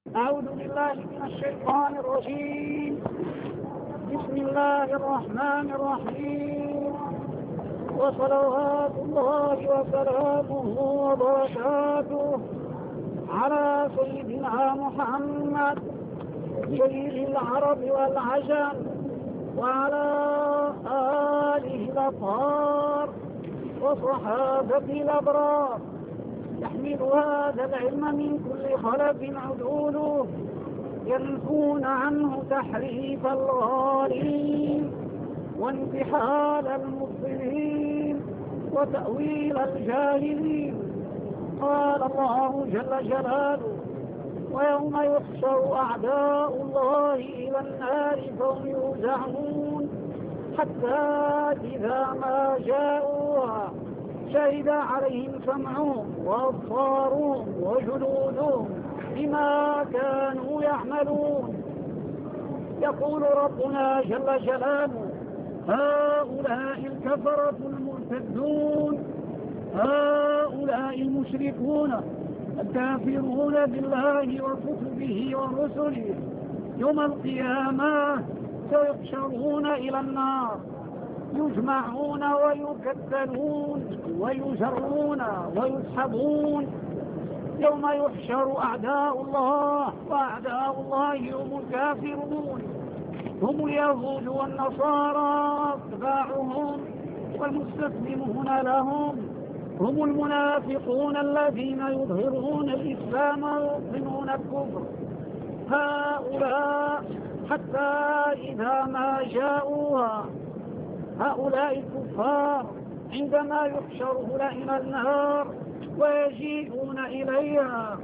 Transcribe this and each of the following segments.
أعوذ بالله من الشيطان الرجيم. بسم الله الرحمن الرحيم، وصلوات الله وسلامه وبركاته على سيدنا محمد سيد العرب والعجم وعلى آله الأطهار وصحابته الأبرار. يحمل هذا العلم من كل خلف عدوله، ينفون عنه تحريف الغالين وانتحال المبطلين وتأويل الجاهلين. قال الله جل جلاله: ويوم يحشر أعداء الله إلى النار فهم يوزعون حتى إذا ما جاءوها شهد عليهم سمعهم وأبصارهم وجلودهم بما كانوا يعملون. يقول ربنا جل جلاله: هؤلاء الكفرة المرتدون، هؤلاء المشركون الكافرون بالله وكتبه ورسله يوم القيامة سيحشرون إلى النار، يجمعون ويكتلون ويجرون ويسحبون. يوم يحشر أعداء الله، وأعداء الله هم الكافرون، هم اليهود والنصارى أتباعهم والمستسلمون لهم، هم المنافقون الذين يظهرون الإسلام ويبطنون الكفر. هؤلاء حتى إذا ما جاءوها، هؤلاء الكفار عندما يحشرون إلى النار ويجيئون إليها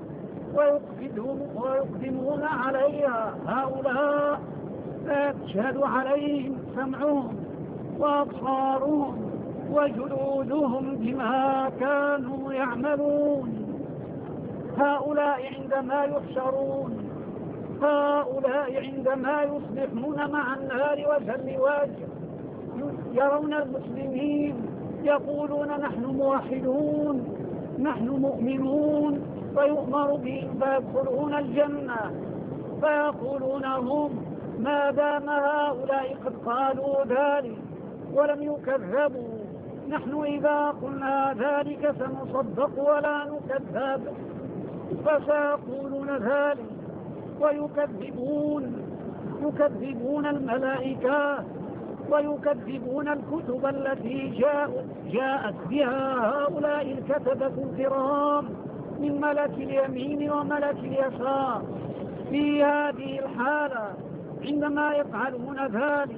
ويقدمون عليها، هؤلاء تشهد عليهم سمعهم وأبصارهم وجلودهم بما كانوا يعملون. هؤلاء عندما يحشرون، هؤلاء عندما يصبحون مع النار وجها لوجه، يرون المسلمين يقولون: نحن موحدون، نحن مؤمنون، فيؤمر بهم فيدخلون الجنة، فيقولون هم: ما دام هؤلاء قد قالوا ذلك ولم يكذبوا، نحن إذا قلنا ذلك سنصدق ولا نكذب. فسيقولون ذلك يكذبون الملائكة ويكذبون الكتب التي جاءت بها هؤلاء الكتبة الكرام من ملك اليمين وملك اليسار. في هذه الحالة عندما يفعلون ذلك،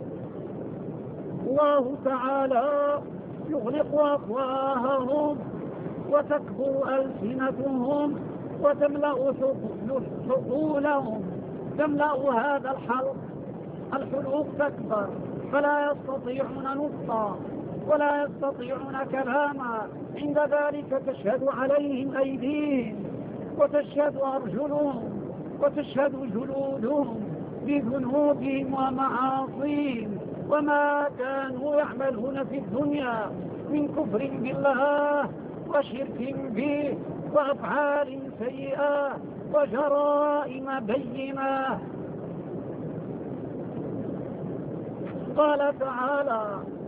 الله تعالى يغلق أفواههم وتكبر ألسنتهم وتملأ حقولهم، تملأ هذا الحلق تكبر، فلا يستطيعون نطقا ولا يستطيعون كلاما. عند ذلك تشهد عليهم أيديهم وتشهد أرجلهم وتشهد جلودهم بذنوبهم ومعاصيهم وما كانوا يعملون في الدنيا من كفر بالله وشرك به وأفعال سيئة وجرائم بينة. قال تعالى: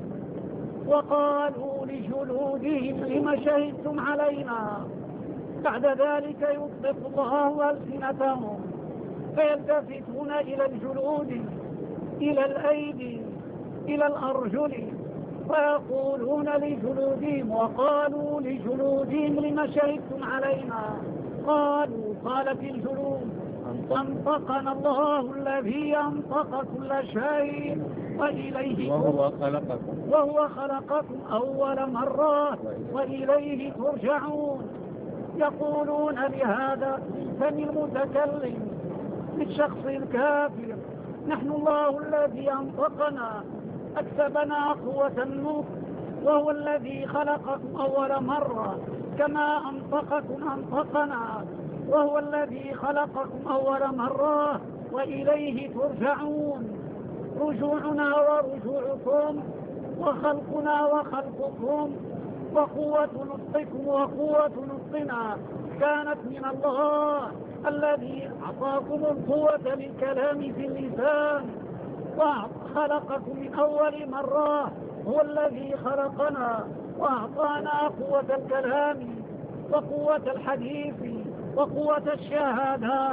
وقالوا لجلودهم لم شهدتم علينا. بعد ذلك يطلق الله ألسنتهم فيلتفتون إلى الجلود، إلى الأيدي، إلى الأرجل، فيقولون لجلودهم: وقالوا لجلودهم لم شهدتم علينا. قالت الجلود: أنطقنا الله الذي أنطق كل شيء وإليه وهو خلقكم أول مرة وإليه ترجعون. يقولون لهذا فم المتكلم للشخص الكافر: نحن الله الذي أنطقنا، أكسبنا قوة النطق، وهو الذي خلقكم أول مرة كما أنطقنا، وهو الذي خلقكم أول مرة وإليه ترجعون. رجوعنا ورجوعكم وخلقنا وخلقكم وقوة نطقكم وقوة نطقنا كانت من الله الذي أعطاكم القوة للكلام في اللسان وخلقكم من أول مرة، هو الذي خلقنا وأعطانا قوة الكلام وقوة الحديث وقوة الشهادة.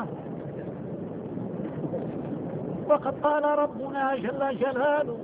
وقد قال ربنا جل جلاله: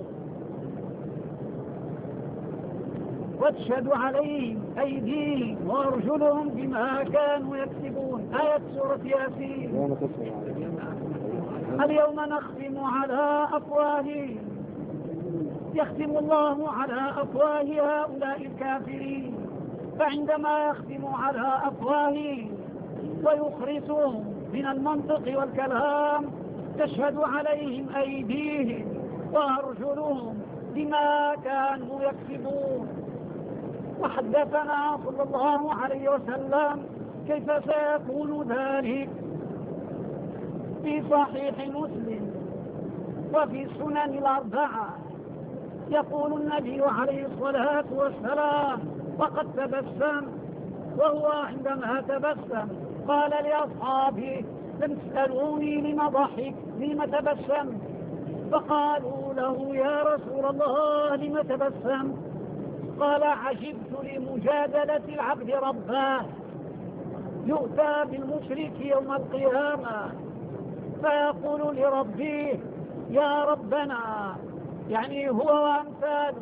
وتشهد عليهم أيديهم وأرجلهم بما كانوا يكسبون. آية سورة ياسين. اليوم نختم على أفواههم، يختم الله على أفواه هؤلاء الكافرين، فعندما يختم على أفواههم ويخرسهم من المنطق والكلام تشهد عليهم أيديهم وأرجلهم بما كانوا يكسبون. وحدثنا صلى الله عليه وسلم كيف سيكون ذلك في صحيح مسلم وفي السنن الأربعة. يقول النبي عليه الصلاة والسلام وقد تبسم، وهو عندما تبسم قال لأصحابه: لم تسألوني لم ضحك لم تبسم؟ فقالوا له: يا رسول الله لم تبسم؟ قال: عجبت لمجادلة العبد ربه. يؤتى بالمشرك يوم القيامة فيقول لربه: يا ربنا، يعني هو وأمثاله،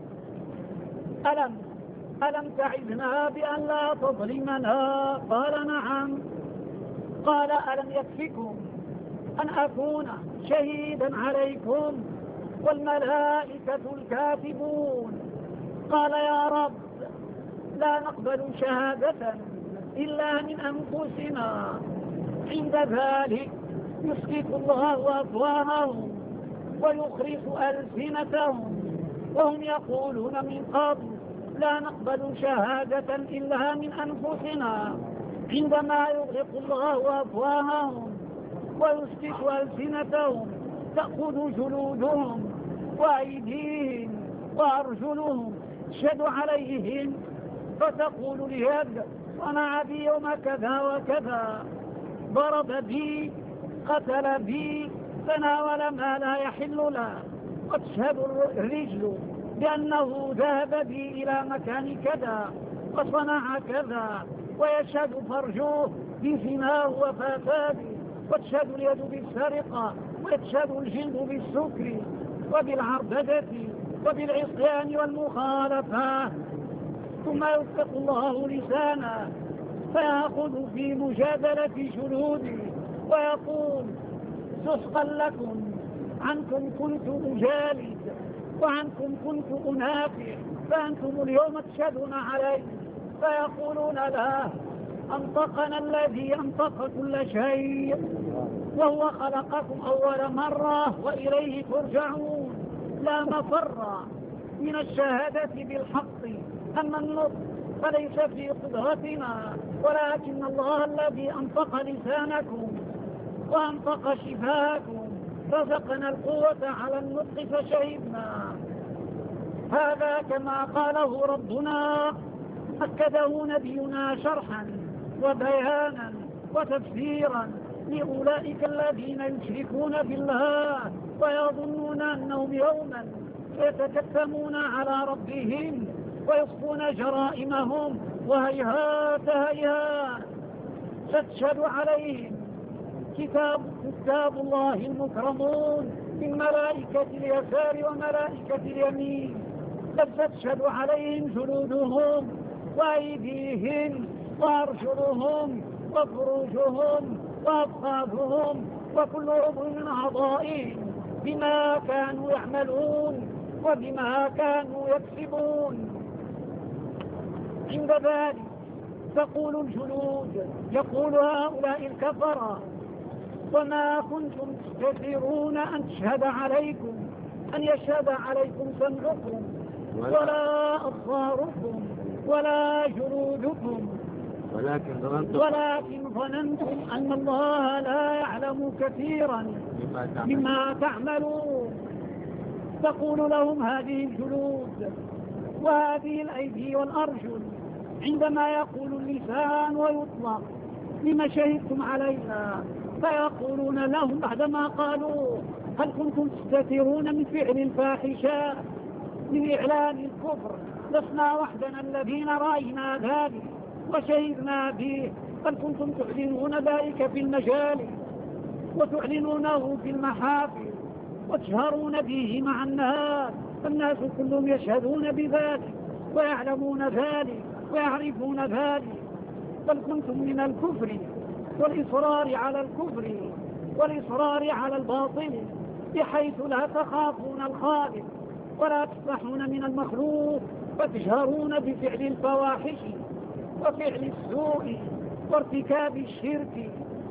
ألم تعدنا بأن لا تظلمنا؟ قال: نعم. قال: ألم يكفكم أن أكون شهيدا عليكم والملائكة الكاتبون؟ قال: يا رب، لا نقبل شهادة إلا من أنفسنا. عند ذلك يسكت الله أفواههم ويخرس ألسنتهم وهم يقولون من قبل: لا نقبل شهادة إلا من أنفسنا. عندما يغلق الله أفواههم ويسكت ألسنتهم تأخذ جلودهم وأيديهم وأرجلهم تشهد عليهم، فتقول اليد: صنع بي يوم كذا وكذا، ضرب بي، قتل بي، تناول ما لا يحل له. وتشهد الرجل بأنه ذهب بي إلى مكان كذا وصنع كذا، ويشهد فرجه بزناه وفساده. وتشهد اليد بالسرقة، ويشهد الجلد بالسكر وبالعربدة وبالعصيان والمخالفة. ثم يطلق الله لسانه فيأخذ في مجادلة جلوده ويقول: سحقا لكم، عنكم كنت أجالد وعنكم كنت أنافع، فأنتم اليوم تشهدون علي. فيقولون له: أنطقنا الذي أنطق كل شيء وهو خلقكم أول مرة وإليه ترجعون. لا مفر من الشهادة بالحق. أما النطق فليس في قدرتنا، ولكن الله الذي أنطق لسانكم وأنطق شفاءكم رزقنا القوة على النطق فشهدنا. هذا كما قاله ربنا، أكده نبينا شرحا وبيانا وتفسيرا لأولئك الذين يشركون بالله ويظنون أنهم يوما يتكتمون على ربهم ويخفون جرائمهم، وهيهات هيهات. ستشهد عليهم كتاب الله المكرمون من ملائكة اليسار وملائكة اليمين. ستشهد عليهم جلودهم وأيديهم وأرجلهم وفروجهم وأفخاذهم وكل عضو من أعضائهم بما كانوا يعملون وبما كانوا يكسبون. عند ذلك تقول الجلود، يقول هؤلاء الكفرة: وما كنتم تستثيرون أن تشهد عليكم، أن يشهد عليكم سمعكم ولا أبصاركم ولا جلودكم، ولكن ظننتم أن الله لا يعلم كثيرا مما تعملون. تقول لهم هذه الجلود وهذه الأيدي والأرجل. عندما يقول اللسان ويطلق لم شهدتم علينا؟ فيقولون لهم بعدما قالوا هل كنتم تستترون من فعل الفاحشة من إعلان الكفر؟ لسنا وحدنا الذين رأينا ذلك وشهدنا به، بل كنتم تعلنون ذلك في المجالس وتعلنونه في المحافل وتجهرون به مع الناس كلهم يشهدون بذلك ويعلمون ذلك ويعرفون ذلك. بل كنتم من الكفر والإصرار على الكفر والإصرار على الباطل بحيث لا تخافون الخالق ولا تستحون من المخلوق وتجهرون بفعل الفواحش وفعل السوء وارتكاب الشرك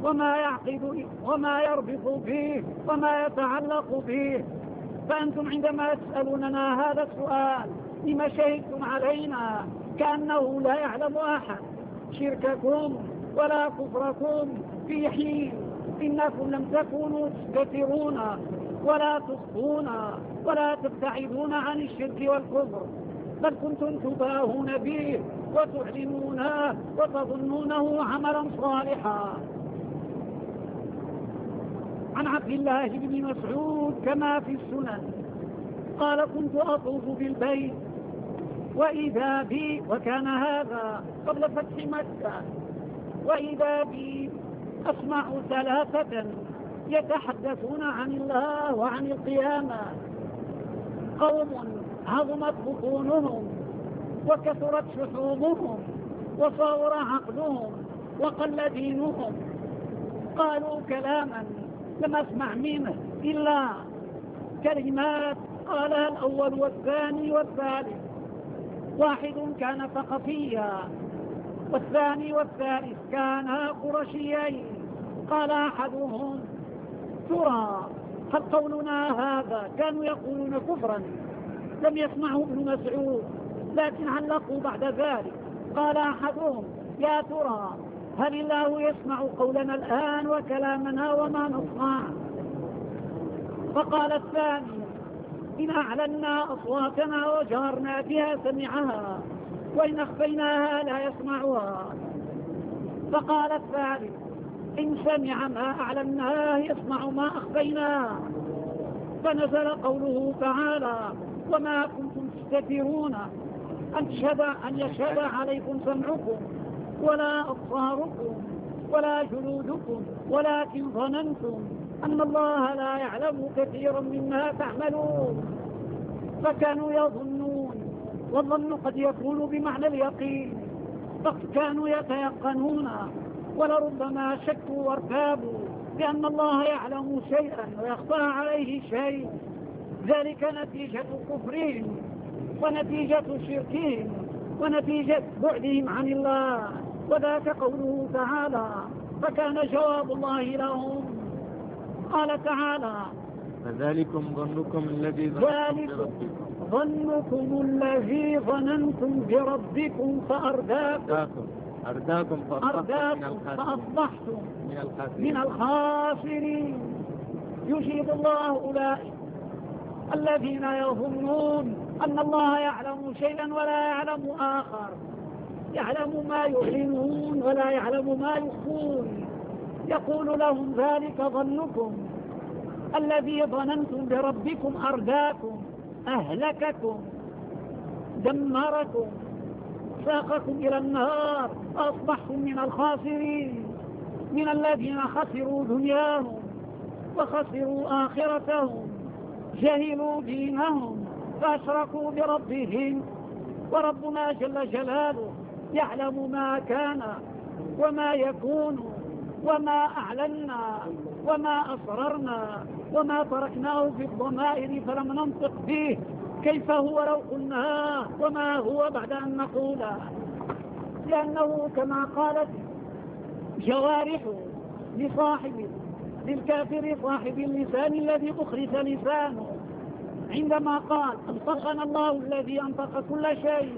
وما يربط به وما يتعلق به. فأنتم عندما تسألوننا هذا السؤال لما شهدتم علينا كأنه لا يعلم أحد شرككم ولا كفركم في حين إنكم لم تكونوا تستترون ولا تصفون ولا تبتعدون عن الشرك والكفر، بل كنتم تباهون به وتعلنونه وتظنونه عملا صالحا. عن عبد الله بن مسعود كما في السنن قال كنت أطوف بالبيت وإذا بي، وكان هذا قبل فتح مكة، وإذا بي أسمع ثلاثة يتحدثون عن الله وعن القيامة، قوم عظمت بطونهم وكثرت شحومهم وصار عقلهم وقل دينهم، قالوا كلاما لم أسمع منه إلا كلمات قالها الأول والثاني والثالث، واحد كان ثقفيا والثاني والثالث كانا قرشيين. قال أحدهم ترى هل قولنا هذا كانوا يقولون كفرا؟ لم يسمعه ابن مسعود لكن علقوا بعد ذلك. قال أحدهم يا ترى هل الله يسمع قولنا الآن وكلامنا وما نصنع؟ فقال الثاني إن أعلنا أصواتنا وجهرنا بها سمعها وإن أخفيناها لا يسمعها. فقال الثالث إن سمع ما أعلناه يسمع ما أخفيناه. فنزل قوله تعالى وما كنتم تستترون أن يشهد عليكم سمعكم ولا أبصاركم ولا جلودكم ولكن ظننتم أن الله لا يعلم كثيرا مما تعملون. فكانوا يظنون، والظن قد يكون بمعنى اليقين، فكانوا يتيقنون ولربما شكوا وارتابوا بأن الله يعلم شيئا ويخفى عليه شيء. ذلك نتيجة كفرهم ونتيجة شركهم ونتيجة بعدهم عن الله. وذاك قوله تعالى فكان جواب الله لهم قال تعالى فذلكم ظنكم الذي ظننتم بربكم فأرداكم فأصبحتم من الخاسرين. يجيب الله أولئك الذين يظنون أن الله يعلم شيئا ولا يعلم آخر، يعلم ما يعلنون ولا يعلم ما يخفون. يقول لهم ذلك ظنكم الذي ظننتم بربكم أرداكم أهلككم دمركم ساقكم إلى النار فأصبحتم من الخاسرين، من الذين خسروا دنياهم وخسروا آخرتهم، جهلوا دينهم فأشركوا بربهم. وربنا جل جلاله يعلم ما كان وما يكون وما أعلنا وما أسررنا وما تركناه في الضمائر فلم ننطق به، كيف هو لو قلناه وما هو بعد أن نقوله. لأنه كما قالت جوارح للكافر صاحب اللسان الذي أخرس لسانه عندما قال أنطقنا الله الذي أنطق كل شيء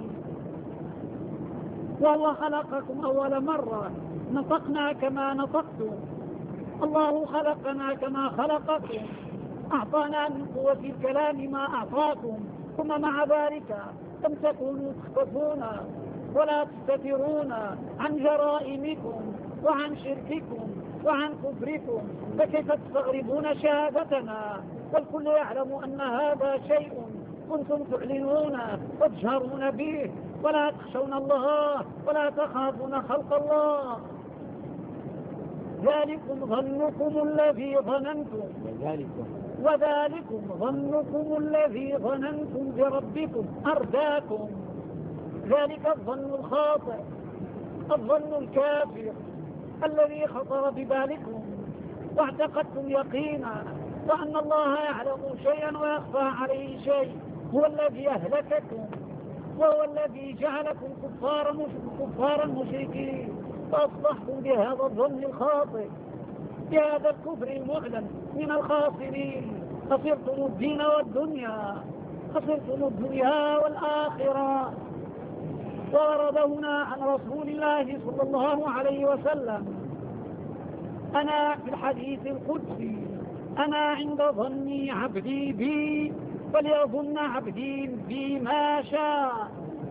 وهو خلقكم أول مرة، نطقنا كما نطقتم، الله خلقنا كما خلقكم، أعطانا من قوة الكلام ما أعطاكم، ثم مع ذلك لم تكونوا تخفون ولا تستترون عن جرائمكم وعن شرككم وعن كفركم، فكيف تستغربون شهادتنا والكل يعلم أن هذا شيء كنتم تعلنون وتجهرون به، ولا تخشون الله ولا تخافون خلق الله. ذلكم ظنكم الذي ظننتم وذلكم ظنكم الذي ظننتم بربكم أرداكم. ذلك الظن الخاطئ، الظن الكافر الذي خطر ببالكم واعتقدتم يقينا وأن الله يعلم شيئا ويخفى عليه شيء، هو الذي أهلككم وهو الذي جعلكم كفارا مشركين، فأصبحتم بهذا الظن الخاطئ بهذا الكفر المعلن من الخاسرين. خسرتم الدين والدنيا، خسرتم الدنيا والآخرة. ورد هنا عن رسول الله صلى الله عليه وسلم: أنا في الحديث القدسي أنا عند ظن عبدي بي فليظن عبدي بي ما شاء.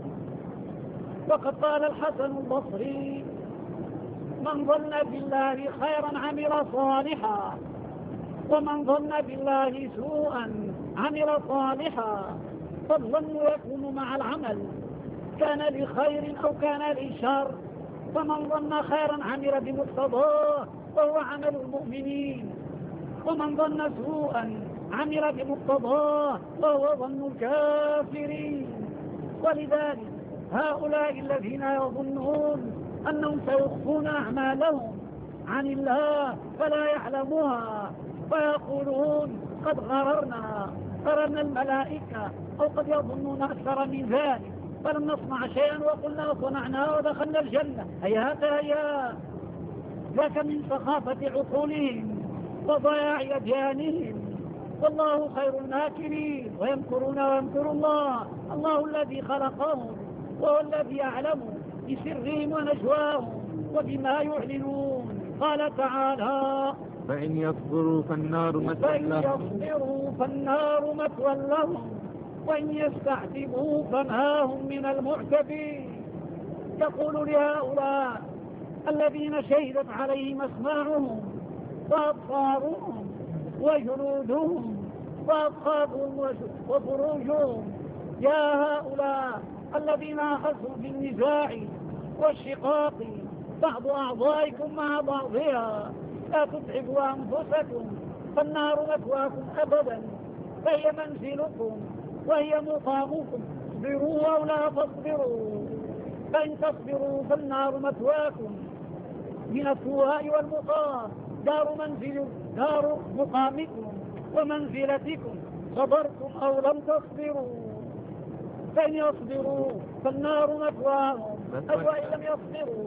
وقد قال الحسن البصري: من ظن بالله خيرا عمل صالحا، ومن ظن بالله سوءا عمل صالحا. فالظن يكون مع العمل، كان لخير أو كان لشر. فمن ظن خيرا عمل بمقتضاه وهو عمل المؤمنين، ومن ظن سوءا عمل بمقتضاه وهو ظن الكافرين. ولذلك هؤلاء الذين يظنون أنهم سيخفون أعمالهم عن الله فلا يعلمها، فيقولون قد غررنا الملائكة، أو قد يظنون أكثر من ذلك، فلم نصنع شيئا وقلنا صنعنا ودخلنا الجنة. هيهات هيا، ذاك من سخافة عقولهم وضياع أديانهم. والله خير الماكرين، ويمكرون ويمكر الله. الله الذي خلقهم وهو الذي يعلم بسرهم ونجواهم وبما يعلنون. قال تعالى: فإن يصبروا فالنار مثوى لهم وإن يستعتبوا فما هم من المعتبين. يقول لهؤلاء الذين شهدت عليهم أسماعهم وأبصارهم وجلودهم وأصحابهم وفروجهم: يا هؤلاء الذين أخذوا بالنزاع والشقاق بعض أعضائكم مع بعضها، لا تتعبوا أنفسكم، فالنار مثواكم أبدا، فهي منزلكم وهي مقامكم. اصبروا أو لا تصبروا، فإن تصبروا فالنار مثواكم. من السواء والمقام دار مقامكم ومنزلتكم، صبرتم أو لم تصبروا. فإن يصبروا فالنار مثواهم، وإن لم يصبروا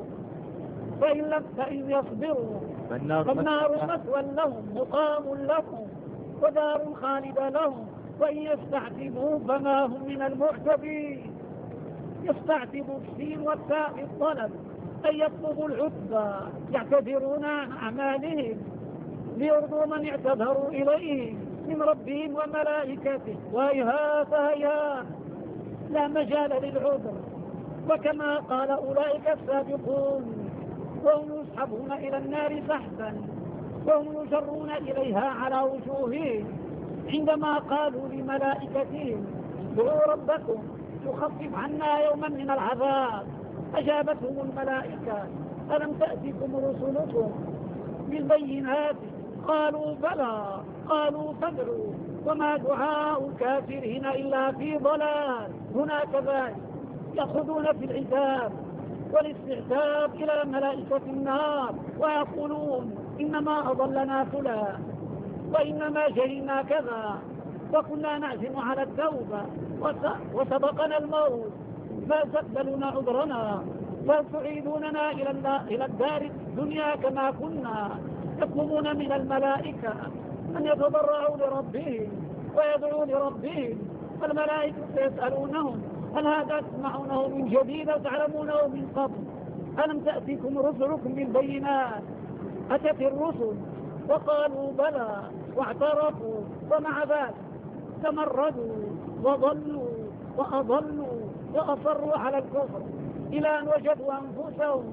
فإن يصبروا فالنار مثوى لهم، مقام لهم ودار خالدة لهم. وإن يستعتبوا فما هم من المعتبين. يستعتبوا السين والتاء الطلب، أن يطلبوا العتبى، يعتذرون عن أعمالهم ليرضوا من اعتذروا إليه من ربهم وملائكته. وهيهات هيهات، لا مجال للعذر. وكما قال أولئك السابقون وهم يسحبون إلى النار سحبا وهم يجرون إليها على وجوههم، عندما قالوا لملائكتهم: ادعوا ربكم يخفف عنا يوما من العذاب. أجابتهم الملائكة: ألم تأتكم رسلكم بالبينات؟ قالوا بلى. قالوا فادعوا، وما دعاء الكافرين إلا في ضلال. هنا كذلك يأخذون في العتاب والاستعتاب إلى ملائكة النار ويقولون: إنما أضلنا فلان، وإنما جرينا كذا، وكنا نعزم على التوبة وسبقنا الموت، ما تقبلون عذرنا وتعيدوننا إلى الدار الدنيا كما كنا. يطلبون من الملائكة أن يتضرعوا لربهم ويدعوا لربهم، فالملائكة يسألونهم: هل هذا تسمعونه من جديد وتعلمونه من قبل؟ ألم تأتيكم رسلكم بالبينات؟ أتت الرسل وقالوا بلى واعترفوا، ومع ذلك تمردوا وضلوا وأضلوا وأصروا على الكفر إلى أن وجدوا أنفسهم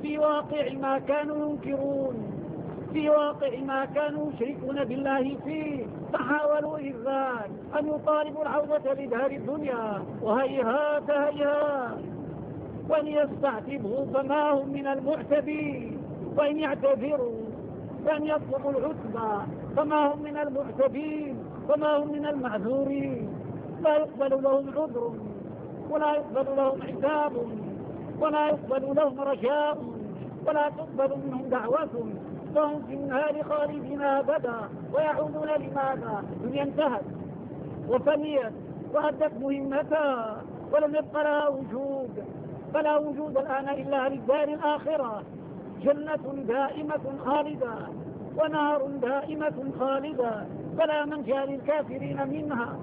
في واقع ما كانوا ينكرون، في واقع ما كانوا يشركون بالله فيه، فحاولوا إذاك أن يطالبوا العودة لدار الدنيا، وهيهات هيهات. وإن يستعتبوا فما هم من المعتبين، وإن يعتذروا وإن يطلبوا العتبى فما هم من المعتبين، وما هم من المعذورين. لا يقبل لهم عذر، ولا يقبل لهم عتاب، ولا يقبل لهم رجاء، ولا تقبل منهم دعوة، فهم في النار خالدين أبدا. ويعودون لماذا؟ الدنيا انتهت وفنيت وأدت مهمتها ولم يبق لها وجود، فلا وجود الآن إلا للدار الآخرة، جنة دائمة خالدة ونار دائمة خالدة، فلا منجا للكافرين منها.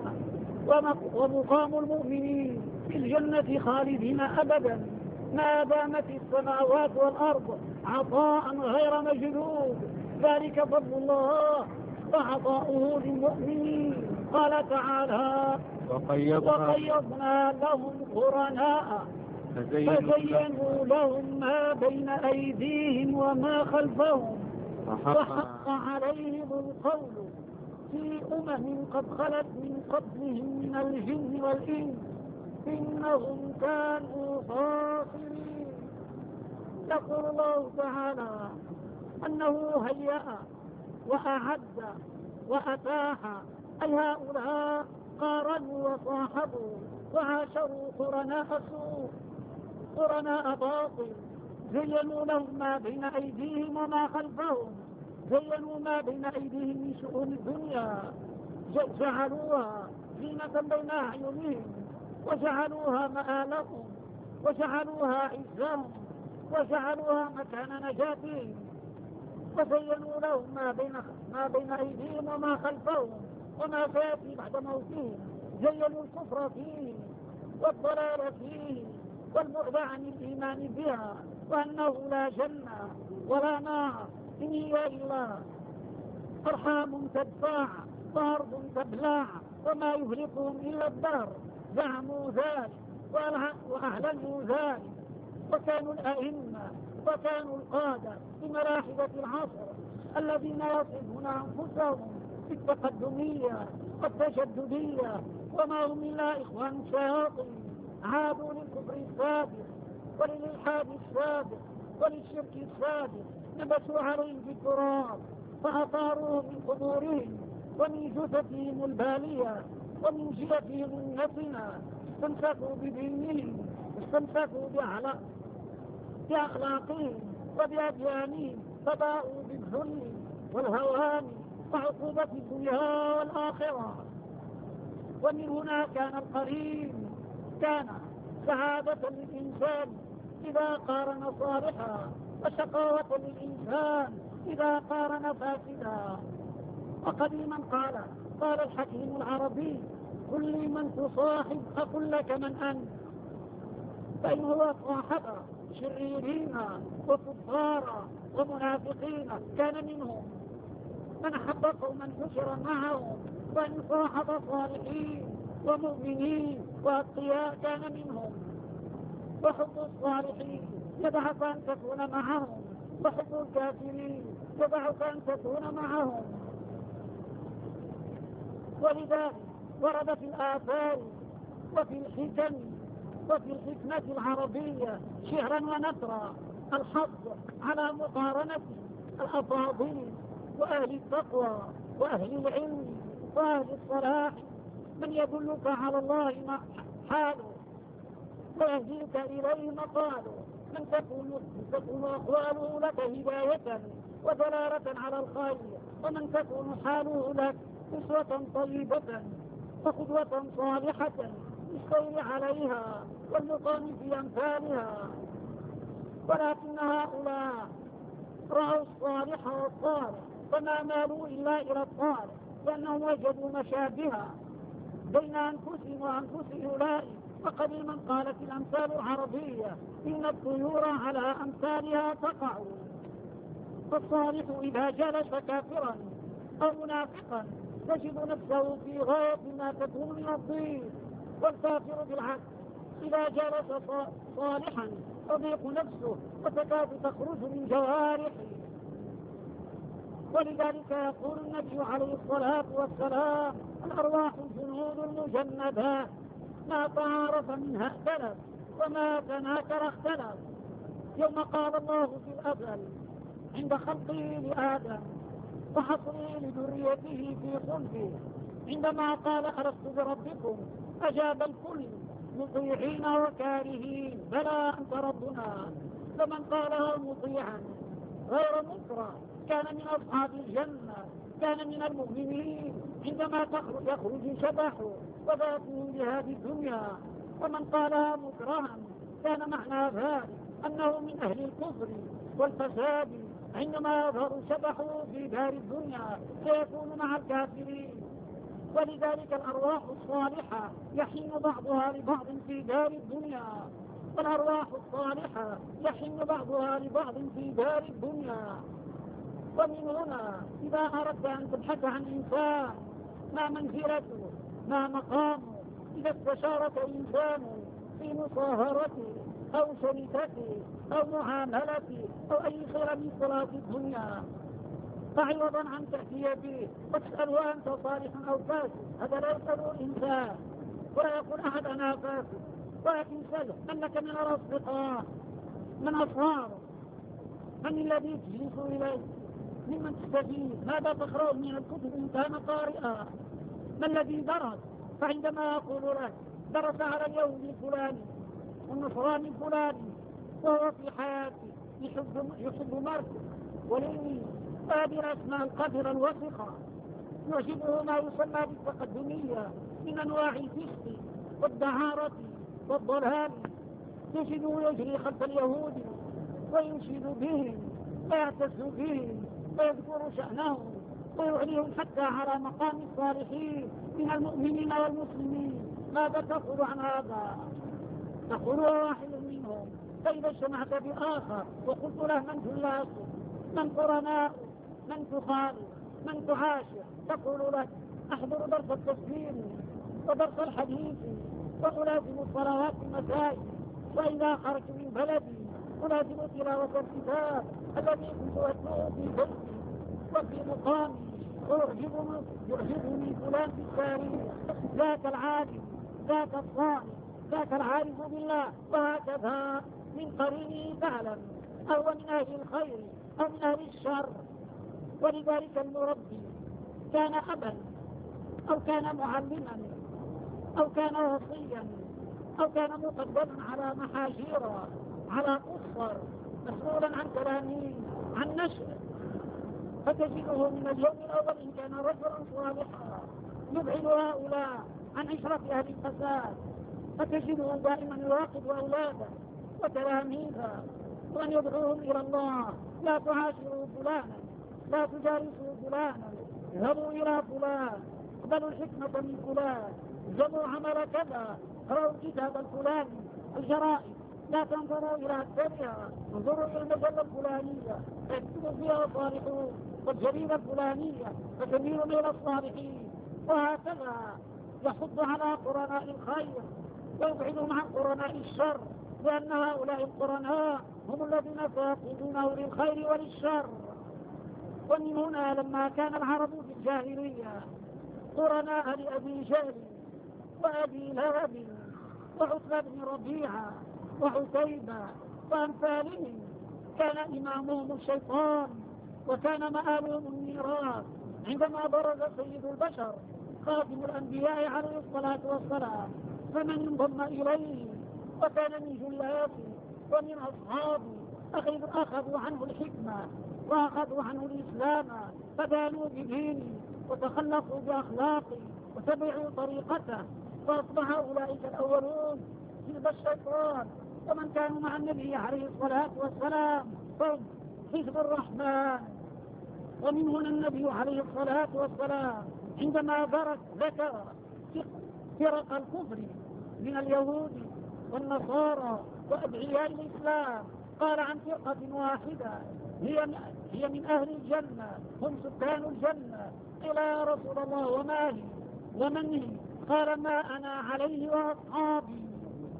ومقام المؤمنين في الجنة خالدين أبدا ما دامت السماوات والأرض عطاء غير مجدود، ذلك فضل الله وعطاؤه للمؤمنين. قال تعالى: وقيضنا لهم قرناء فزينوا لهم ما بين أيديهم وما خلفهم وحق عليهم القول في قد خلت من قبلهم من الجن والإنس إنهم كانوا خاسرين. يقول الله تعالى أنه هيأ وأعد وأتاح، أي هؤلاء قارنوا وصاحبوا وعاشروا قرناء سوء، قرناء باطل، زينوا لهم ما بين أيديهم وما خلفهم، زينوا ما بين أيديهم من شؤون الدنيا، جعلوها زينة بين أعينهم، وجعلوها مآلهم، وجعلوها عزهم، وجعلوها مكان نجاتهم، وزينوا لهم ما بين أيديهم وما خلفهم وما سيأتي بعد موتهم، زينوا الكفر فيه والضلال فيه والبعد عن الإيمان بها، وأنه لا جنة ولا نار، إن هي إلا أرحام تدفع وأرض تبلع وما يهلكهم إلا الدهر. زعموا ذلك وأعلنوا ذلك، وكانوا الأئمة وكانوا القادة في ملاحدة العصر الذين يصفون أنفسهم بالتقدمية والتجددية، وما هم إلا إخوان شياطين، عادوا للكفر السابق وللإلحاد السابق وللشرك السابق، نبسوا عليهم بالتراب فأطاروهم من قبورهم ومن جثثهم البالية ومن جيتهم النتنة، استمسكوا بدينهم، استمسكوا بأخلاقهم وبأديانهم، فباءوا بالذل والهوان وعقوبة الدنيا والآخرة. ومن هنا كان القرين، كان سعادة للإنسان إذا قارن صالحا، وشقاوة للإنسان إذا قارن فاسدا. وقديما قال الحكيم العربي: قل لي من تصاحب أقول لك من أنت، فإن هو صاحب شريرين وكفارا ومنافقين كان منهم، من أحب قوما حشر معهم، وإن صاحب صالحين ومؤمنين وأتقياء كان منهم. وحب الصالحين يدعك أن تكون معهم، وحب الكافرين يدعك أن تكون معهم. ولذلك ورد في الآثار وفي الحكم وفي الحكمة العربية شعرا ونثرا الحظ على مقارنة الأفاضل وأهل التقوى وأهل العلم وأهل الصلاح، من يدلك على الله حاله ويهديك إليه مقاله، من تكون أقواله لك هداية ودلالة على الخير، ومن تكون حاله لك أسوة طيبة وقدوة صالحة للسير عليها والمقام في أمثالها. ولكن هؤلاء رأوا الصالح والصالح فما مالوا إلا إلى الصالح، لأنهم وجدوا مشابهة بين أنفسهم وأنفس أولئك. وقديما قالت الأمثال العربية: إن الطيور على أمثالها تقع. فالصالح إذا جلس كافرا أو منافقا تجد نفسه في غاية ما تكون من الضيق، والكافر بالعكس إذا جلس صالحا تضيق نفسه وتكاد تخرج من جوارحه. ولذلك يقول النبي عليه الصلاة والسلام: الأرواح جنود المجندات، ما تعارف منها اختلف وما تناكر اختلف. يوم قال الله في الأزل عند خلقه لآدم وحصره لذريته في خلقه، عندما قال: ألست بربكم؟ أجاب الكل مطيعين وكارهين: بلى أنت ربنا. فمن قالها مطيعا غير مكره كان من أصحاب الجنة، كان من المؤمنين. عندما يخرج شبحه وذاته لهذه الدنيا. ومن قالها مكرها كان معنى ذلك أنه من أهل الكفر والفساد. عندما يظهر شبحه في دار الدنيا سيكون مع الكافرين. ولذلك الأرواح الصالحة يحن بعضها لبعض في دار الدنيا، والأرواح الصالحة يحن بعضها لبعض في دار الدنيا. ومن هنا إذا أردت أن تبحث عن إنسان ما منزلته ما مقامه، إذا استشارك إنسان في مصاهرته أو شركته أو معاملته أو أي خير من صلاة الدنيا، فعوضا عن تأتي به وتسأله أنت صالح أو فاسد، هذا لا يسأله الإنسان ولا يقول أحد أنا فاسد، ولكن سأله من لك من الأصدقاء، من أصهاره، من الذي تجلس إليه، ممن تستفيد، ماذا تقرأ من الكتب إن كان قارئا، ما الذي درس. فعندما يقول لك درس على اليوم الفلاني والنصراني الفلاني وهو في حياته يحب مركز وليني هذه الأسماء القذرة الوثقة، يعجبه ما يسمى بالتقدمية من أنواع الفسق والدعارة والضلال، تجده يجري خلف اليهود وينشد بهم ويعتز بهم ويذكر شأنهم ويعليهم حتى على مقام الصالحين من المؤمنين والمسلمين. ماذا تقول عن هذا؟ تقول واحد منهم: فإذا اجتمعت بآخر وقلت له من جلاسه، من قرناء، من تخالف، من تعاشر، تقول لك: أحضر درس التفسير ودرس الحديث وألازم الصلوات المسائل، وإذا خرجت من بلدي ألازم تلاوة الكتاب الذي كنت أتلوه في بيتي وفي مقامي، يعجبني فلان في التاريخ، ذاك العالم، ذاك الصالح، ذاك العارف بالله، وهكذا من قرينه تعلم أو من أهل الخير أو من أهل الشر. ولذلك المربي كان أبا أو كان معلما أو كان وصيا أو كان مقدما على محاجير على أسر مسؤولا عن تلاميذ عن نشر، فتجده من اليوم الأول إن كان رجلا صالحا يبعد هؤلاء عن عشرة أهل الفساد، فتجده دائما يراقب أولاده وتلاميذه وأن يدعوهم إلى الله: لا تعاشروا فلانا، لا تجالسوا فلانا، اذهبوا إلى فلان، اقبلوا الحكمة من فلان، جمعوا عمل كذا، قرأوا الكتاب الفلاني، الجرائد، لا تنظروا إلى الدنيا، انظروا إلى المجلة الفلانية فيكتبوا فيها الصالحون، والجريدة الفلانية فتميل إلى الصالحين. وهكذا يحض على قرناء الخير ويبعدهم عن قرناء الشر، لأن هؤلاء القرناء هم الذين سيقودونه للخير وللشر. ومن هنا لما كان العرب في الجاهلية قرناء لأبي جهل وأبي لهب وعتبة بن ربيعة وعتيبة وأمثالهم، كان إمامهم الشيطان وكان مآلهم النيران. عندما برز سيد البشر خاتم الأنبياء عليه الصلاة والسلام فمن انضم إليه وكان من جلاته ومن أصحابه أخذوا عنه الحكمة وأخذوا عنه الإسلام، فدانوا بدينه وتخلقوا بأخلاقه وتبعوا طريقته، فأصبح أولئك الأولون حزب الشيطان. ومن كانوا مع النبي عليه الصلاة والسلام هم حزب الرحمن. ومن هنا النبي عليه الصلاة والسلام عندما ذكر فرق الكفر من اليهود والنصارى وأدعياء الإسلام قال عن فرقة واحدة هي من أهل الجنة، هم سكان الجنة. قيل: يا رسول الله وما هي ومن هي؟ قال: ما أنا عليه وأصحابي.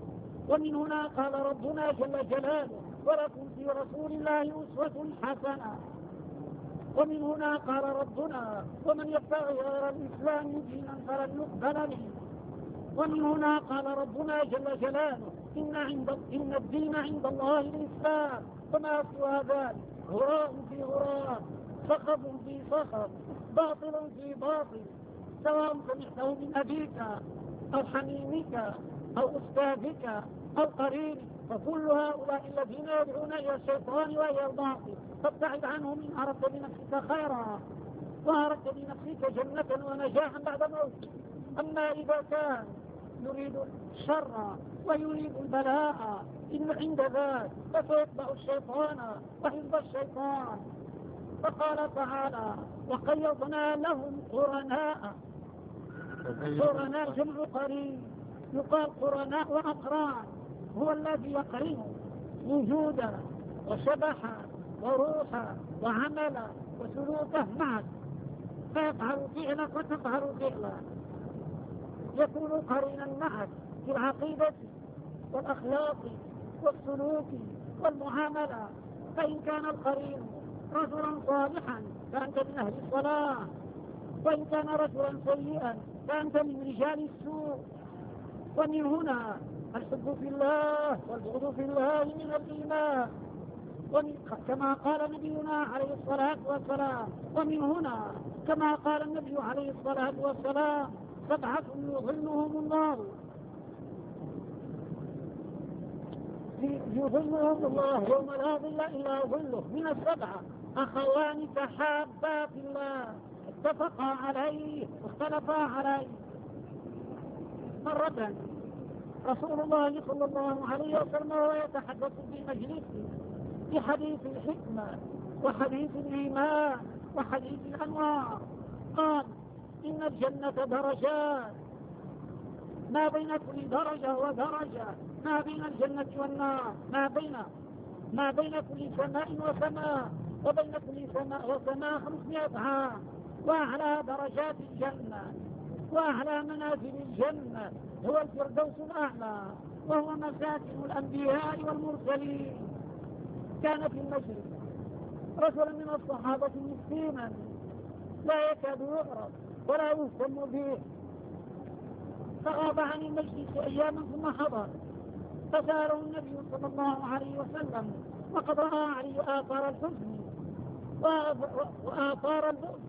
ومن هنا قال ربنا جل جلاله ولكم في رسول الله أسوة حسنة. ومن هنا قال ربنا ومن يبتغي غير الإسلام دينا فلن يقبل منه. ومن هنا قال ربنا جل جلاله إن الدين عند الله الإسلام وما سوى ذلك غراء في غراء صخب في صخب باطل في باطل، سواء سمعته من أبيك أو حميمك أو أستاذك أو قرينك، فكل هؤلاء الذين يدعون إلى الشيطان وإلى الباطل فابتعد عنهم إن أردت بنفسك خيرا وأردت بنفسك جنة ونجاحا بعد موت. أما إذا كان يريد الشر ويريد البلاء إن عند ذلك فسيتبع الشيطان وحزب الشيطان. فقال تعالى وقيضنا لهم قرناء. قرناء جمع قرين، يقال قرناء وأقران، هو الذي يقرن وجودا وشبحا وروحا وعملا وسلوكه معك، فيفعل فعلك وتفعل فعلا، يكون قرينا معك في العقيدة والأخلاق والسلوك والمعاملة. فإن كان القرين رجلا صالحا فأنت من أهل الصلاح، وإن كان رجلا سيئا فأنت من رجال السوء. ومن هنا الحب في الله والبغض في الله من الإيمان، كما قال نبينا عليه الصلاة والسلام. ومن هنا كما قال النبي عليه الصلاة والسلام 7 يظلهم الله يوم لا ظل إلا ظله. من 7 أخوان تحابا في الله اتفقا عليه واختلفا عليه. مرة رسول الله صلى الله عليه وسلم ويتحدث في مجلسه بحديث الحكمة وحديث الإيمان وحديث الأنوار قال إن الجنة درجات، ما بين كل درجة ودرجة، ما بين الجنة والنار ما بين كل سماء وسماء، وبين كل سماء وسماء 500 عام. وأعلى درجات الجنة وأعلى منازل الجنة هو الفردوس الأعلى، وهو مساكن الأنبياء والمرسلين. كان في المجلس رجل من الصحابة مسكينا لا يكاد يعرف ولا يهتم به، فغاب عن المجلس أياما ثم حضر، فسأله النبي صلى الله عليه وسلم وقد رأى عليه آثار الحزن وآثار البؤس،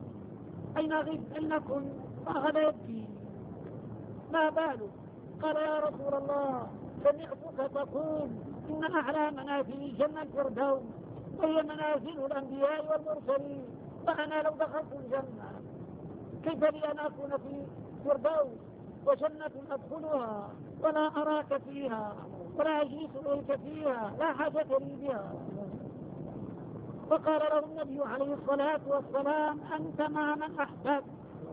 أين كنت؟ فأخذ يبكي، ما بالك؟ قال يا رسول الله سمعتك تقول إن أعلى منازل الجنة الفردوس وهي منازل الأنبياء والمرسلين، فأنا لو دخلت الجنة كيف لي أن أكون في فردوس وجنة أدخلها ولا أراك فيها ولا أجلس إليك فيها، لا حاجة لي بها. فقال له النبي عليه الصلاة والسلام أنت مع من أحببت،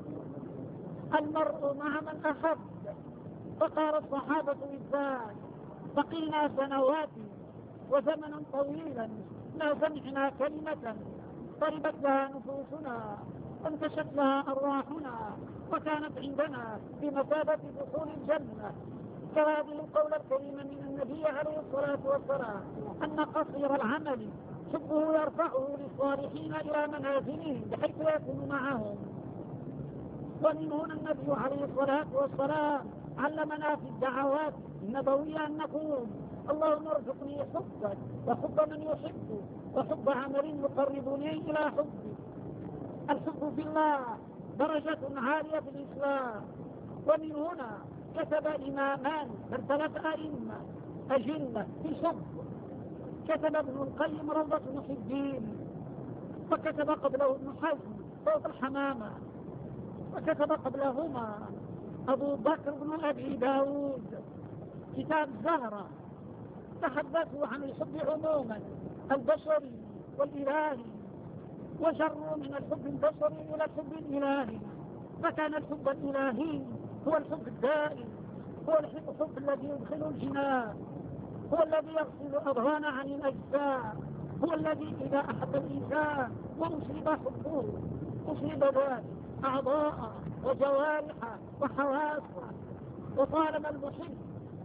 المرء مع من أحب. فقال الصحابة بالذات بقينا سنوات وزمنا طويلا ما سمعنا كلمة طربت لها نفوسنا وانتشت لها أرواحنا وكانت عندنا بمثابة دخول الجنة. كهذه القول الكريمة من النبي عليه الصلاة والسلام أن قصير العمل حبه يرفعه للصالحين إلى منازلهم بحيث يكون معهم. ومن هنا النبي عليه الصلاة والسلام علمنا في الدعوات النبوية أن نقول اللهم ارزقني حبك وحب من يحبك وحب عمل يقربني إلى حبك. الحب في الله درجة عالية في الإسلام. ومن هنا كتب إمامان بل 3 أئمة أجلة في الحب. كتب ابن القيم روضة المحبين، وكتب قبله ابن حزم صوت الحمامة، وكتب قبلهما أبو بكر بن أبي داود كتاب زهرة. تحدثوا عن الحب عموما البشري والإلهي، وجروا من الحب البشري إلى الحب الإلهي، فكان الحب الإلهي هو الحب الدائم، هو الحب الذي يدخل الجنان، هو الذي يغسل الأضغان عن الأجسام، هو الذي إذا أحب الإنسان وأشرب حبه أشرب ذلك أعضاء وجوارح وحواس. وطالما المحب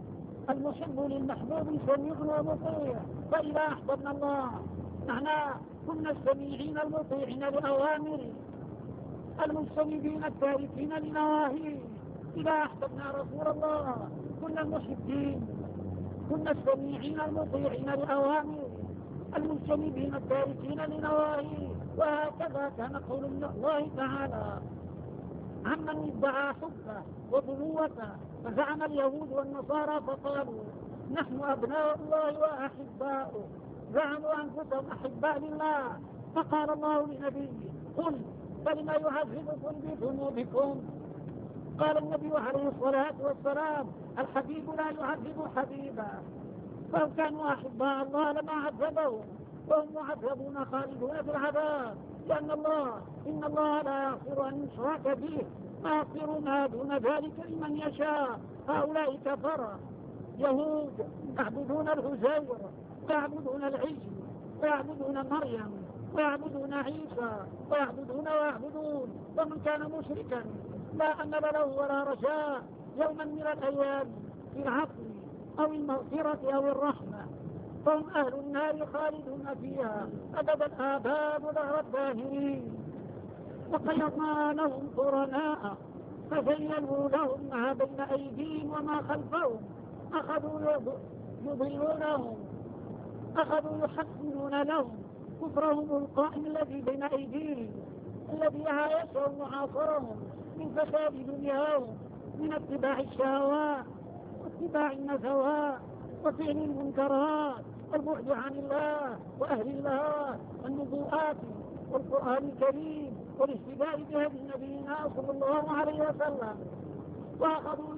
المحب للمحبوب سميع ومطيع. فإذا أحببنا الله نحن كنا السميعين المطيعين لأوامره المجتنبين التاركين لنواهيه. إذا أحببنا رسول الله كنا المحبين، كنا السميعين المطيعين لأوامره المجتنبين التاركين لنواهيه. وهكذا كان قول الله تعالى عمن ادعى حبه وبنوته، فزعم اليهود والنصارى فقالوا نحن أبناء الله وأحباؤه، زعموا أنفسهم أحباء لله. فقال الله لنبيه قل فلما يعذبكم بذنوبكم؟ قال النبي عليه الصلاة والسلام الحبيب لا يعذب حبيبا. فلو كانوا أحباء الله لما عذبهم، وهم معذبون خالدون في العذاب، لأن إن الله لا يغفر أن يشرك به ويغفر ما دون ذلك لمن يشاء. هؤلاء كفرة يهود يعبدون العزير ويعبدون العجل ويعبدون مريم ويعبدون عيسى ويعبدون. ومن كان مشركا لا أمل له ولا رجاء يوما من الأيام في العفو أو المغفرة أو الرحمة، فهم أهل النار خالدون فيها أبد الآباد دهر الداهرين. وقيضنا لهم قرناء فزينوا لهم ما بين أيديهم وما خلفهم، أخذوا يضلونهم، أخذوا يحسنون لهم كفرهم القائم الذي بين أيديهم الذي يشعر معاصرهم من فساد دنياهم، من اتباع الشهوات واتباع النزوات وفعل المنكرات والبعد عن الله وأهل الله والنبوءات والقرآن الكريم والاهتداء بهدي نبينا صلى الله عليه وسلم. وأخذوا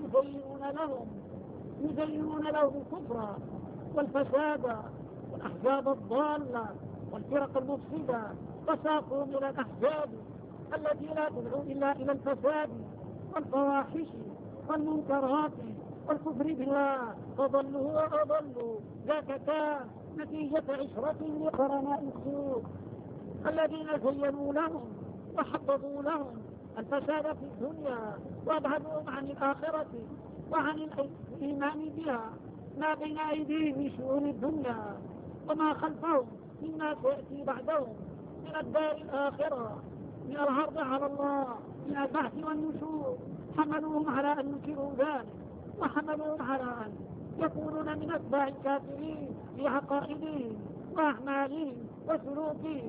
يزينون لهم الكفر والفساد والأحزاب الضالة والفرق المفسدة، وساقهم إلى الأحزاب التي لا تدعو إلا إلى الفساد والفواحش والمنكرات والكفر بالله، فضلوا وأضلوا. ذاك كان نتيجة عشرة لقرناء السوء الذين زينوا لهم وحببوا لهم الفساد في الدنيا وابعدوهم عن الآخرة وعن الإيمان بها. ما بين أيديهم من شؤون الدنيا وما خلفهم مما سيأتي بعدهم من الدار الآخرة، من العرض على الله، من البحث والنشور، حملوهم على أن ينكروا ذلك، وحملوهم على أن يكونون من أتباع الكافرين في عقائدهم وأعمالهم وسلوكهم.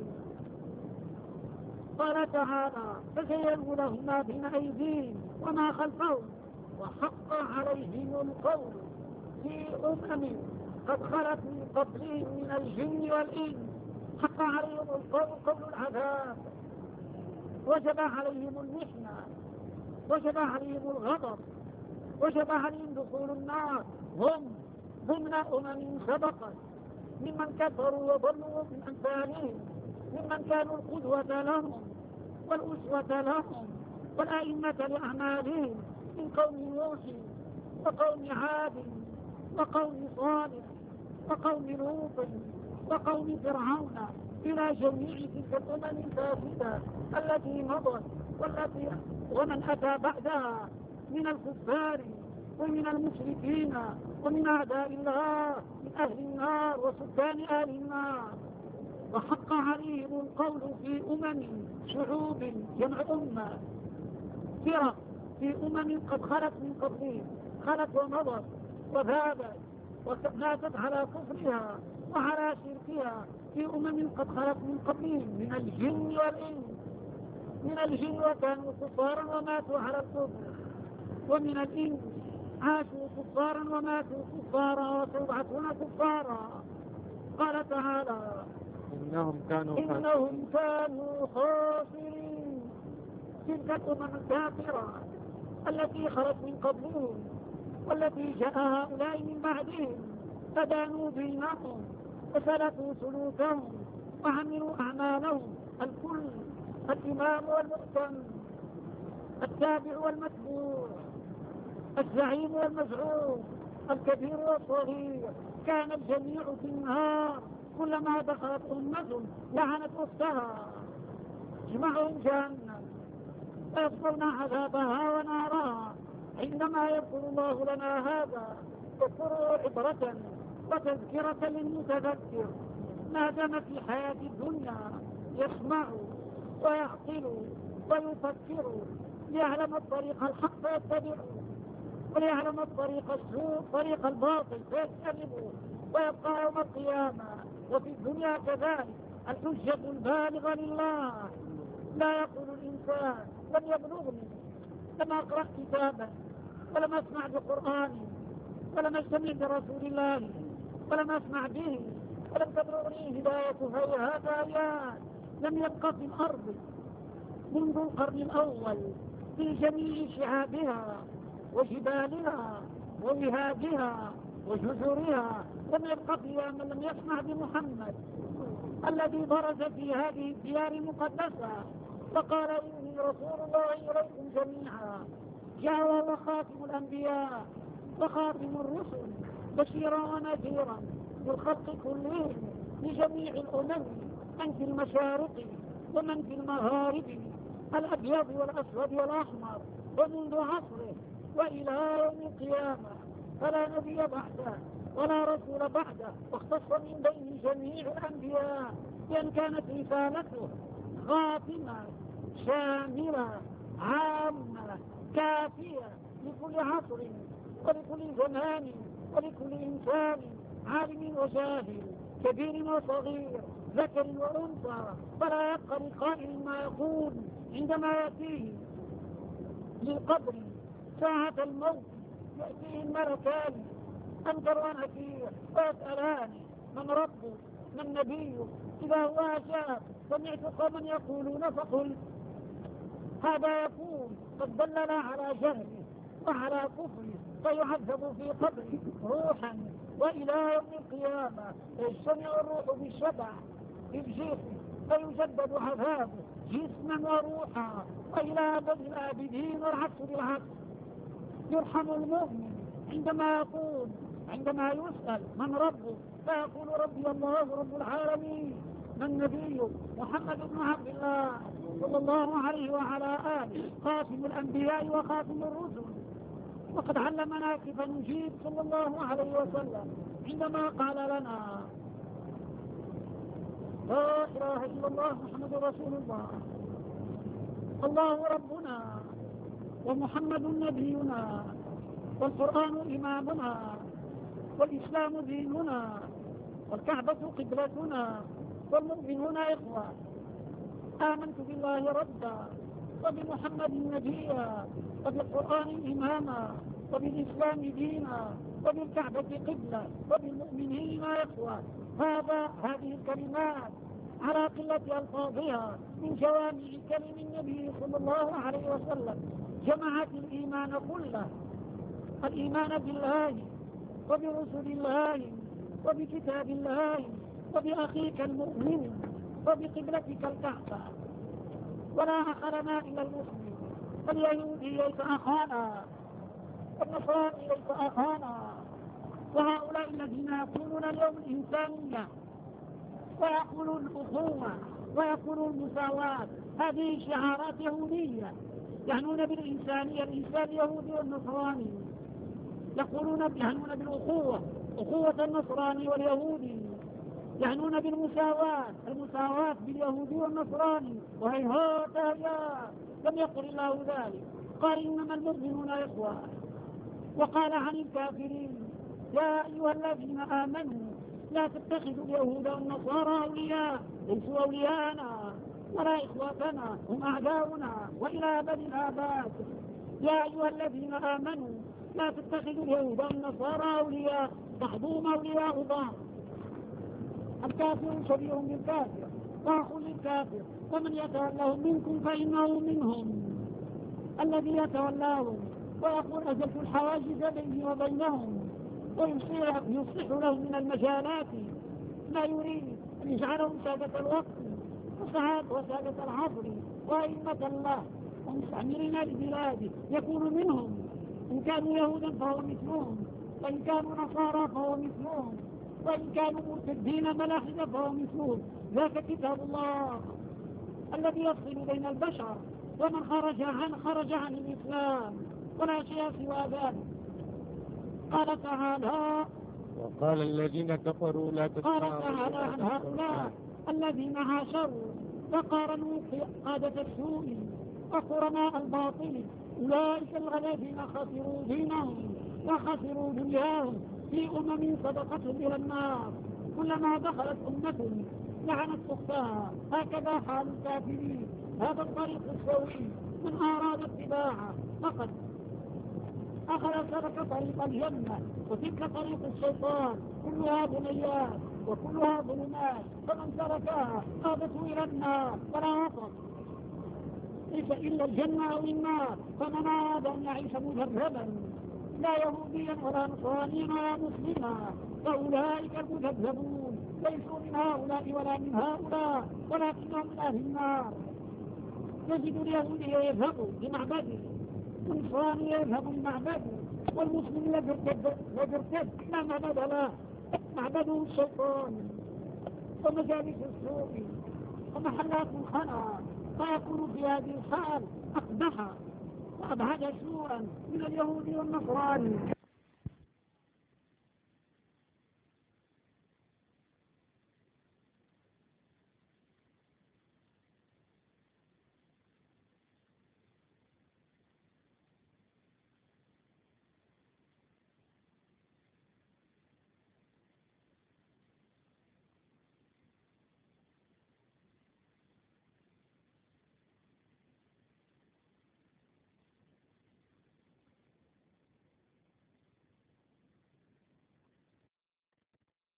قال تعالى فزينوا لهم ما بين أيديهم وما خلفهم وحق عليهم القول في قد خلت من قبلهم من الجن والإنس. حق عليهم القول قول العذاب، وجب عليهم المحنة، وجب عليهم الغضب، وجب عليهم دخول النار. هم ضمن سبقت ممن كفروا وضلوا من أمثالهم، ممن كانوا القدوة لهم والأسوة لهم والأئمة لأعمالهم من قوم نوح وقوم عاد وقوم صالح وقوم لوط وقوم فرعون إلى جميع تلك الأمم الفاسدة التي مضت ومن أتى بعدها من الكفار ومن المشركين ومن أعداء الله من أهل النار وسكان أهل النار. وحق عليهم القول في شعوب جمع أمة، فرق في قد خلت من قبلهم، خلت ومضت وذابت وماتت على كفرها وعلى شركها، في قد خلت من قبلهم من الجن والإنس. من الجن وكانوا كفارا وماتوا على الكفر، ومن الإنس عاشوا كفارا وماتوا كفارا وسيبعثون كفارا. قال تعالى إنهم كانوا خاسرين. تلك الأمم الكافرة التي خلت من قبلهم والتي جاء هؤلاء من بعدهم فدانوا دينهم وسلكوا سلوكهم وعملوا أعمالهم، الكل، الإمام والمؤتم، التابع والمتبوع، الزعيم والمزعوم، الكبير والصغير، كان الجميع في النار. كلما دخلت أمة لعنت أختها، جمعهم جهنم ويصلون عذابها ونارها. عندما يقول الله لنا هذا اذكروا عبرة وتذكرة للمتذكر ما دام في حياة الدنيا يسمع ويعقل ويفكر ليعلم الطريق الحق فيتبعه وليعلم الطريق السوء طريق الباطل فيجتنبه ويبقى يوم القيامة وفي الدنيا كذلك الحجة البالغة لله. لا يقول الإنسان لم يبلغني، لم أقرأ كتابا ولم أسمع بقرآن ولم أجتمع برسول الله ولم أسمع به ولم تبلغني هدايته هذا آيات لم يبقى في الأرض منذ القرن الأول في جميع شعابها وجبالها ووهادها وجزرها لم يبقى فيها من لم يسمع بمحمد الذي برز في هذه الديار المقدسة فقال إني رسول الله إليكم جميعا. جاء وهو خاتم الأنبياء وخاتم الرسل بشيرا ونذيرا للخلق كلهم لجميع الأمم من في المشارق ومن في المغارب الأبيض والأسود والأحمر ومنذ عصره وإلى يوم القيامة فلا نبي بعده ولا رسول بعده واختص من بين جميع الأنبياء لأن كانت رسالته خاتمة شاملة عامة كافية لكل عصر ولكل زمان ولكل إنسان عالم وجاهل كبير وصغير ذكر وأنثى فلا يبقى لقائل ما يقول عندما يأتيه للقبر ساعة الموت يأتيه الملكان أنكر ونكير ويسألان من ربه من نبيه إذا هو أجاب سمعت قوما يقولون فقلت هذا يقول قد دلنا على جهله وعلى كفره فيعذب في قبره روحا وإلى يوم القيامة يجتمع الروح بالشبع في الجسم فيجدد عذابه جسما وروحا وإلى أبد الآبدين والعكس بالعكس. يرحم المؤمن عندما يسأل من ربه فيقول ربي الله رب العالمين من نبيه محمد بن عبد الله صلى الله عليه وعلى آله خاتم الأنبياء وخاتم الرسل. وقد علمنا كيف نجيب صلى الله عليه وسلم عندما قال لنا لا إله إلا الله محمد رسول الله الله ربنا ومحمد نبينا والقرآن إمامنا والإسلام ديننا والكعبة قبلتنا والمؤمنون إخوة. آمنت بالله ربا وبمحمد نبيا وبالقرآن إماما وبالإسلام دينا وبالكعبة قبلة وبالمؤمنين إخوة. هذه الكلمات على قلة ألفاظها من جوامع كلم النبي صلى الله عليه وسلم جمعت الإيمان كله، الإيمان بالله وبرسل الله وبكتاب الله وبأخيك المؤمن وبقبلتك الكعبة. ولا أخ لنا إلا المسلم، فاليهودي ليس أخانا والنصراني ليس أخانا. وهؤلاء الذين يقولون اليوم الإنسانية ويقولون الأخوة ويقولون المساواة هذه شعارات يهودية يعنون بالإنسانية الإنسان اليهودي والنصراني، يعنون بالأخوة أخوة النصراني واليهودي، يعنون بالمساواة المساواة باليهودي والنصراني. وهيهات لم يقل الله ذلك، قال إنما المؤمنون إخوة. وقال عن الكافرين يا أيها الذين آمنوا لا تتخذوا اليهود والنصارى أولياء ليسوا أولياءنا ولا إخوتنا هم أعداؤنا وإلى أبد الآباد. يا أيها الذين آمنوا لا تتخذوا اليهود والنصارى أولياء بعضهم أولياء بعض. الكافر شبيه بالكافر وأخ للكافر ومن يتولهم منكم فإنه منهم. الذي يتولاهم ويقول أزلت الحواجز بيني وبينهم ويصلح لهم من المجالات ما يريد أن يجعلهم سادة الوقت وسادة العصر وأئمة الله ومستعمرين لبلاده يكون منهم. إن كانوا يهودا فهو مثلهم، وإن كانوا نصارى فهو مثلهم، وإن كانوا مرتدين ملاحدة فهو مثلهم. ذاك كتاب الله الذي يفصل بين البشر، ومن خرج عن الإسلام ولا شيء سوى ذلك. قال تعالى وقال الذين كفروا لا قال تسمعوا تعالى عن هؤلاء الذين عاشروا وقارنوا قادة السوء وقرناء الباطل أولئك الذين خسروا دينهم وخسروا دنياهم في سبقتهم إلى النار كلما دخلت أمة لعنت أختها هكذا حال الكافرين هذا الطريق السوي من أراد اتباعه فقد أخذ سلك طريق الجنة وتلك طريق الشيطان كلها بنيات وكلها ظلمات فمن سلكها قادته إلى النار ولا وسط ليس إلا الجنة أو النار فمن أراد أن يعيش مذبذبا لا يهوديا ولا نصرانيا ولا مسلما فأولئك المذبذبون ليسوا من هؤلاء ولا من هؤلاء ولكنهم من أهل النار يجد اليهودي يذهب لمعبده والنصراني يذهب لمعبده والمسلم يرتد لا معبد له معبده الشيطان ومجالس السوء ومحلات الخنا فيكون في هذه الحال أقبح وأبعد سوءا من اليهود والنصراني